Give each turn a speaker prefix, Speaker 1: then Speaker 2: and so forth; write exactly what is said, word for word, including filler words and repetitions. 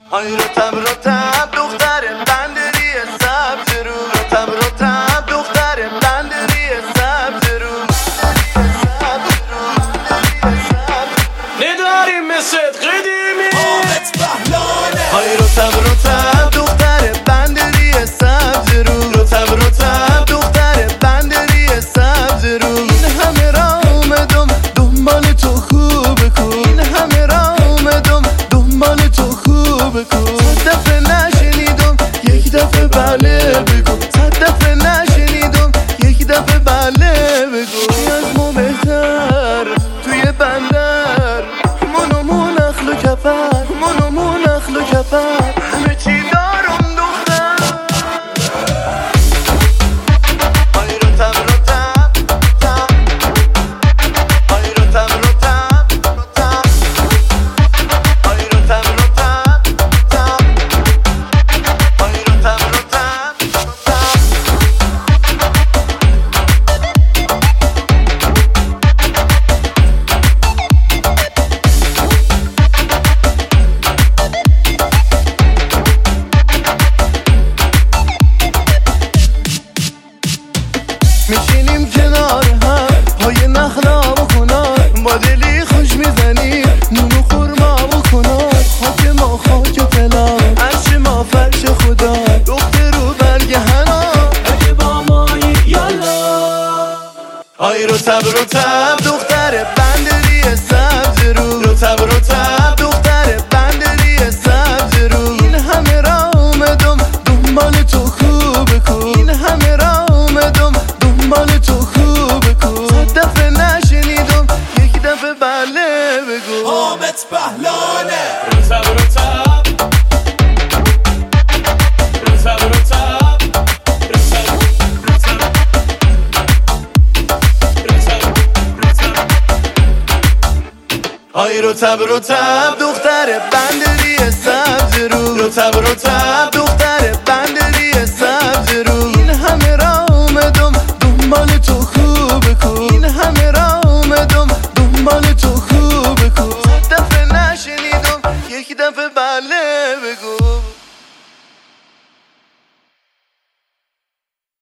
Speaker 1: های رتب رتب دختر بندری سبز رو، رتب رتب دختر بندری سبز رو.
Speaker 2: نداریم مثل قدیمی
Speaker 1: آمد بهلانه. های رتب رتب دختر بندری سبز رو، رتب رتب دختر بندری سبز رو. این همه را اومدم دنبال تو خوب کن، این همه را اومدم دنبال تو خوب کن. صد دفعه نشنیدم یک دفعه بله بگو، صد دفعه نشنیدم یک دفعه بله بگو. کی از ما بهتر توی بندر، منو نخل و کفر، منو نخل و کفر، همه چی دارم دختر. های رتب رتب رتب، های رتب رتب رتب، های رتب رتب رتب، های رتب رتب رتب. میشینیم کنار هم پای نخلا و کنار، با دلی خوش میزنیم نون و خورما و کنار. خاک ما خاک و طلا، عرش ما فرش خدا، دختر رو برگ حنا اگه با مایی یالا. های رتب رتب دختر بندری سبز رو، رتب رتب دختر بندری سبز رو. این همه را اومدم دنبال تو خوب کن، این همه را اومدم دنبال تو خوب کن. صد دفعه نشنیدم یک دفعه بله بگو.
Speaker 3: حامد بهلانه.
Speaker 2: رتب رتب رتب رتب رتب رتب رتب.
Speaker 1: های رتب رتب دختر بندری سبز رو، رتب رتب